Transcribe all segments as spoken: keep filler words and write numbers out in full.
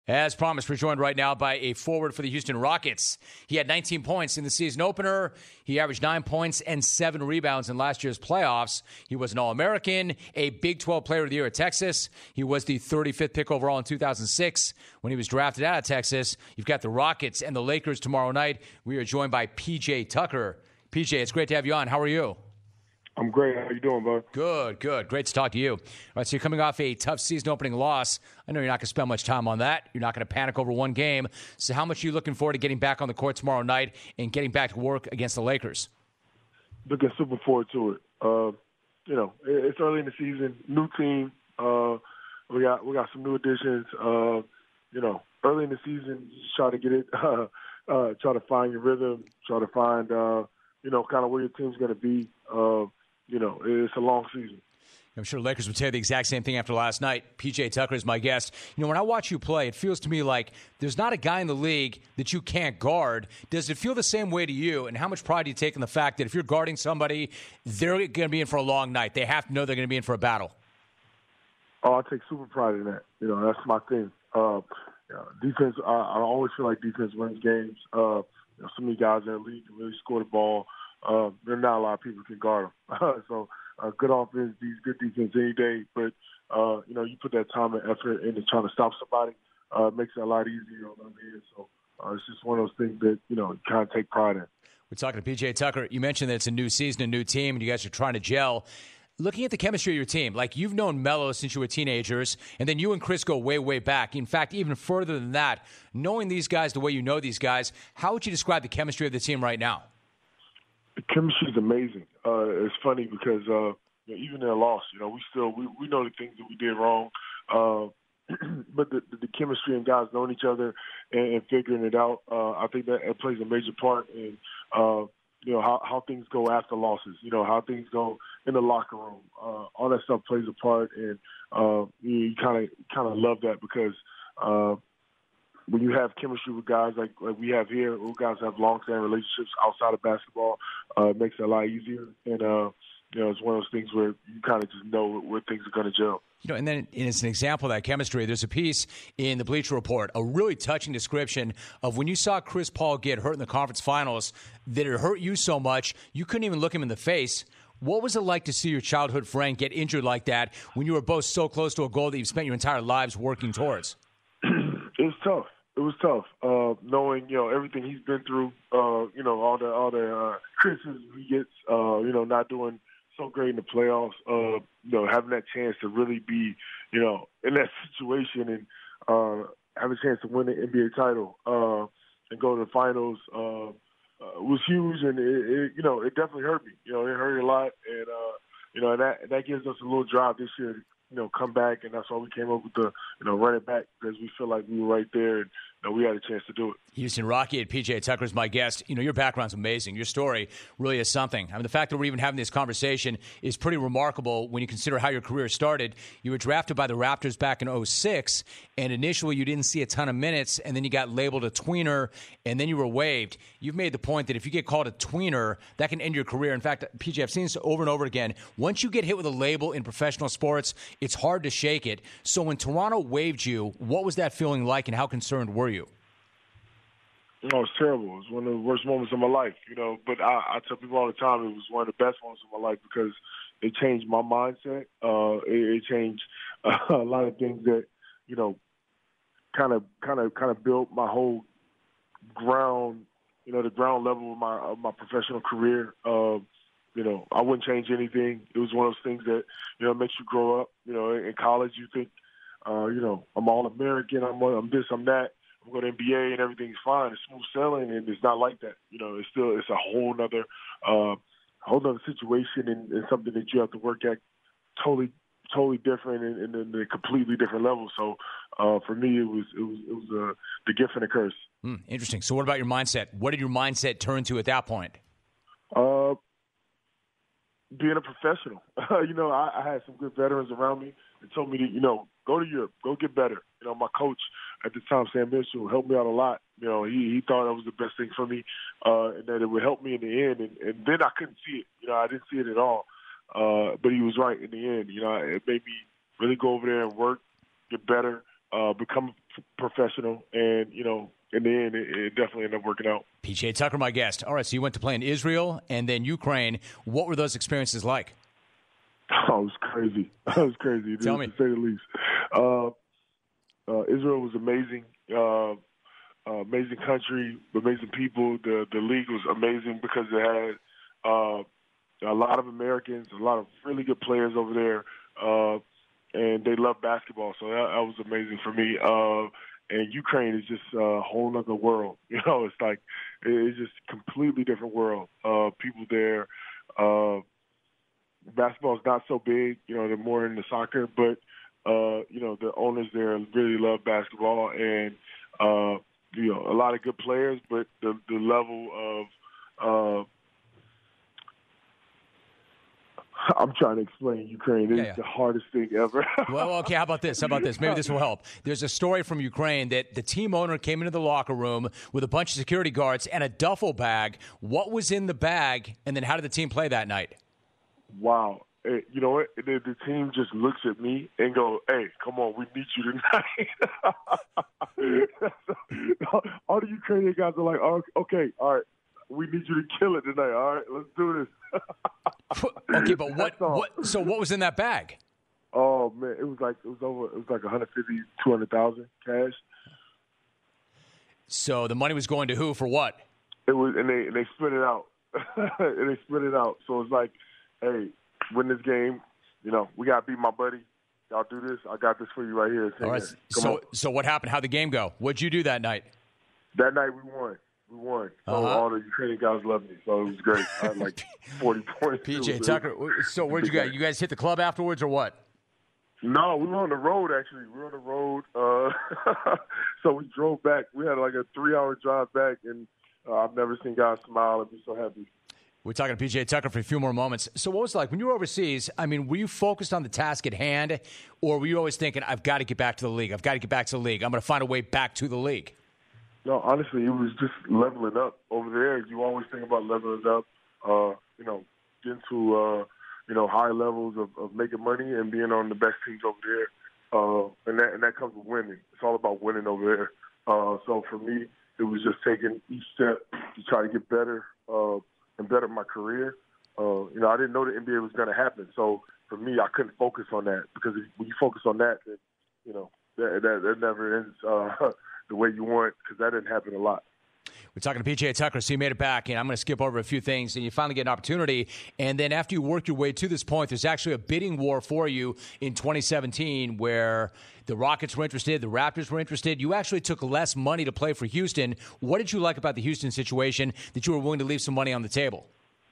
As promised, we're joined right now by a forward for the Houston Rockets. He had nineteen points in the season opener. He averaged nine points and seven rebounds in last year's playoffs. He was an All-American, a Big twelve Player of the Year at Texas. He was the thirty-fifth pick overall in two thousand six when he was drafted out of Texas. You've got the Rockets and the Lakers tomorrow night. We are joined by P J Tucker. P J, it's great to have you on. How are you? I'm great. How you doing, bud? Good, good. Great to talk to you. All right, so you're coming off a tough season-opening loss. I know you're not going to spend much time on that. You're not going to panic over one game. So how much are you looking forward to getting back on the court tomorrow night and getting back to work against the Lakers? Looking super forward to it. Uh, you know, it's early in the season, new team. Uh, we got we got some new additions. Uh, you know, early in the season, just try to get it, uh, uh, try to find your rhythm, try to find, uh, you know, kind of where your team's going to be. Uh, You know, it's a long season. I'm sure Lakers would tell you the exact same thing after last night. P J Tucker is my guest. You know, when I watch you play, it feels to me like there's not a guy in the league that you can't guard. Does it feel the same way to you? And how much pride do you take in the fact that if you're guarding somebody, they're going to be in for a long night? They have to know they're going to be in for a battle. Oh, I take super pride in that. You know, that's my thing. Uh, you know, defense, I, I always feel like defense wins games. Uh, you know, so many guys in the league can really score the ball. Uh, there are not a lot of people who can guard them. so uh, good offense, these good defense any day. But, uh, you know, you put that time and effort into trying to stop somebody, uh, it makes it a lot easier on the other end. So uh, it's just one of those things that, you know, you kind of take pride in. We're talking to P J Tucker. You mentioned that it's a new season, a new team, and you guys are trying to gel. Looking at the chemistry of your team, like you've known Melo since you were teenagers, and then you and Chris go way, way back. In fact, even further than that, knowing these guys the way you know these guys, how would you describe the chemistry of the team right now? The chemistry is amazing. Uh, it's funny because uh, you know, even in a loss, you know, we still we, we know the things that we did wrong, uh, but the, the, the chemistry and guys knowing each other and, and figuring it out, uh, I think that it plays a major part in uh, you know how, how things go after losses. You know how things go in the locker room. Uh, all that stuff plays a part, and uh, you kind of kind of love that because. Uh, When you have chemistry with guys like, like we have here, who guys have long-standing relationships outside of basketball, uh, it makes it a lot easier. And, uh, you know, it's one of those things where you kind of just know where things are going to gel. You know, and then and it's an example of that chemistry. There's a piece in the Bleacher Report, a really touching description of when you saw Chris Paul get hurt in the conference finals, that it hurt you so much you couldn't even look him in the face. What was it like to see your childhood friend get injured like that when you were both so close to a goal that you've spent your entire lives working towards? It was tough. It was tough, uh, knowing you know everything he's been through. Uh, you know all the all the uh, criticism he gets. Uh, you know, not doing so great in the playoffs. Uh, you know, having that chance to really be, you know, in that situation and uh, have a chance to win the N B A title uh, and go to the finals uh, uh, was huge. And it, it, you know, it definitely hurt me. You know, it hurt a lot, and uh, you know that that gives us a little drive this year. You know, come back, and that's why we came up with the, you know, run it back because we feel like we were right there and you know, we had a chance to do it. Houston Rocket, P J Tucker is my guest. You know, your background's amazing. Your story really is something. I mean, the fact that we're even having this conversation is pretty remarkable when you consider how your career started. You were drafted by the Raptors back in oh six, and initially you didn't see a ton of minutes, and then you got labeled a tweener, and then you were waived. You've made the point that if you get called a tweener, that can end your career. In fact, P J, I've seen this over and over again. Once you get hit with a label in professional sports, it's hard to shake it. So when Toronto waived you, what was that feeling like, and how concerned were you? No, it was terrible. It was one of the worst moments of my life, you know. But I, I tell people all the time it was one of the best moments of my life because it changed my mindset. Uh, it, it changed uh, a lot of things that, you know, kind of, kind of, kind of built my whole ground, you know, the ground level of my of my professional career. Uh, you know, I wouldn't change anything. It was one of those things that, you know, makes you grow up. You know, in college you think, uh, you know, I'm All-American, I'm, I'm this, I'm that. I'm going to N B A and everything's fine. It's smooth sailing, and it's not like that. You know, it's still it's a whole other, uh, whole other situation and, and something that you have to work at totally, totally different and, and, and a completely different level. So uh, for me, it was it was it was uh, the gift and the curse. Hmm, interesting. So what about your mindset? What did your mindset turn to at that point? Uh, being a professional. you know, I, I had some good veterans around me that told me to, you know, go to Europe, go get better. You know, my coach at the time, Sam Mitchell, helped me out a lot. You know, he, he thought that was the best thing for me, uh, and that it would help me in the end. And, and then I couldn't see it. You know, I didn't see it at all. Uh, but he was right in the end. You know, it made me really go over there and work, get better, uh, become professional, and you know, in the end, it, it definitely ended up working out. P J Tucker, my guest. All right, so you went to play in Israel and then Ukraine. What were those experiences like? Oh, it was crazy. It was crazy. Tell me. To say the least. Uh, uh, Israel was amazing. Uh, uh, amazing country, amazing people. The the league was amazing because it had uh, a lot of Americans, a lot of really good players over there, uh, and they love basketball. So that, that was amazing for me. Uh, and Ukraine is just a whole other world. You know, it's like it's just a completely different world. Uh, people there. Uh, Basketball is not so big, you know, they're more into soccer, but, uh, you know, the owners there really love basketball and, uh, you know, a lot of good players, but the, the level of, uh, I'm trying to explain Ukraine. It's yeah, yeah. the hardest thing ever. Well, okay, how about this? How about this? Maybe this will help. There's a story from Ukraine that the team owner came into the locker room with a bunch of security guards and a duffel bag. What was in the bag, and then how did the team play that night? Wow. Hey, you know what? The, the team just looks at me and go, hey, come on, we need you tonight. All the Ukrainian guys are like, oh, okay, all right, we need you to kill it tonight. All right, let's do this. Okay, but what, what? So what was in that bag? Oh, man, it was like it was over. It was like one hundred fifty, two hundred thousand cash. So the money was going to who for what? It was, and they and they split it out. and they split it out. So it's like, hey, win this game. You know, we got to beat my buddy. Y'all do this. I got this for you right here. All right. So, on. so what happened? How'd the game go? What'd you do that night? That night we won. We won. So uh-huh. all the Ukrainian guys loved me. So it was great. I had like forty points. P J Tucker. So where'd you guys? You guys hit the club afterwards or what? No, we were on the road, actually. We were on the road. Uh, so we drove back. We had like a three-hour drive back, and uh, I've never seen guys smile and be so happy. We're talking to P J Tucker for a few more moments. So what was it like when you were overseas? I mean, were you focused on the task at hand, or were you always thinking, I've got to get back to the league. I've got to get back to the league. I'm going to find a way back to the league. No, honestly, it was just leveling up. Over there, you always think about leveling up, uh, you know, getting to, uh, you know, high levels of, of making money and being on the best teams over there. Uh, and that and that comes with winning. It's all about winning over there. Uh, so for me, it was just taking each step to try to get better uh, and better my career. Uh, you know, I didn't know the N B A was going to happen. So for me, I couldn't focus on that because if, when you focus on that, then, you know, that, that, that never ends uh, the way you want because that didn't happen a lot. We're talking to P J Tucker, so you made it back, and I'm going to skip over a few things, and you finally get an opportunity. And then after you work your way to this point, there's actually a bidding war for you in twenty seventeen where the Rockets were interested, the Raptors were interested. You actually took less money to play for Houston. What did you like about the Houston situation that you were willing to leave some money on the table?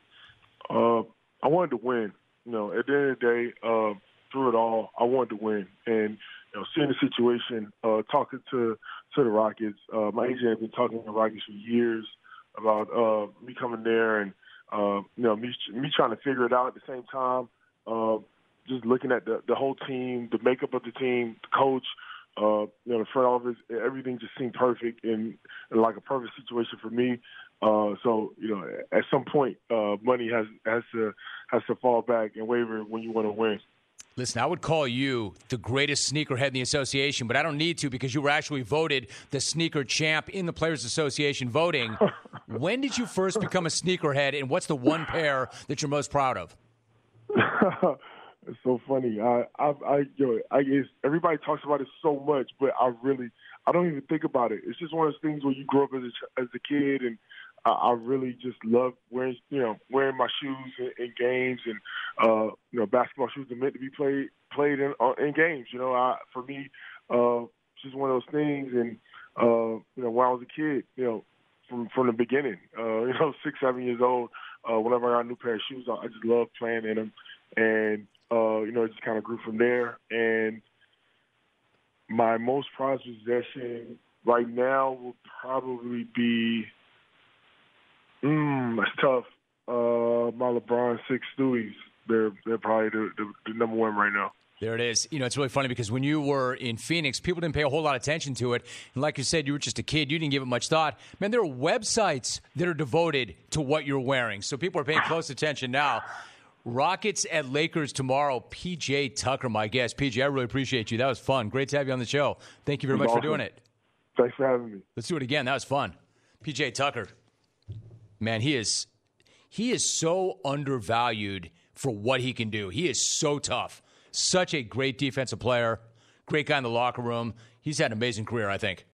Uh, I wanted to win. You know, at the end of the day, uh, through it all, I wanted to win. And you know, seeing the situation, uh, talking to to the Rockets, uh, my agent had been talking to the Rockets for years about uh, me coming there, and uh, you know, me me trying to figure it out at the same time. Uh, just looking at the the whole team, the makeup of the team, the coach, uh, you know, the front office, everything just seemed perfect and, and like a perfect situation for me. Uh, so you know, at some point, uh, money has has to has to fall back and waver when you want to win. Listen, I would call you the greatest sneakerhead in the association, but I don't need to because you were actually voted the sneaker champ in the Players Association voting. When did you first become a sneakerhead, and what's the one pair that you're most proud of? It's so funny. I, I, I, you know, I guess everybody talks about it so much, but I really, I don't even think about it. It's just one of those things where you grow up as a, as a kid, and I, I really just love wearing, you know, wearing my shoes in, in games, and uh, you know, basketball shoes are meant to be played played in uh, in games. You know, I, for me, uh, it's just one of those things. And uh, you know, when I was a kid, you know, from from the beginning, uh, you know, six, seven years old, uh, whenever I got a new pair of shoes, I, I just loved playing in them, and uh, you know, it just kind of grew from there. And my most prized possession right now will probably be. Mm, that's tough. Uh, my LeBron six Stewies. They're they're probably the, the, the number one right now. There it is. You know, it's really funny because when you were in Phoenix, people didn't pay a whole lot of attention to it. And like you said, you were just a kid. You didn't give it much thought. Man, there are websites that are devoted to what you're wearing. So people are paying close attention now. Rockets at Lakers tomorrow. P J Tucker, my guest. P J, I really appreciate you. That was fun. Great to have you on the show. Thank you very much awesome. for doing it. Thanks for having me. Let's do it again. That was fun. P J Tucker, man, he is he is so undervalued for what he can do. He is so tough. Such a great defensive player. Great guy in the locker room. He's had an amazing career, I think.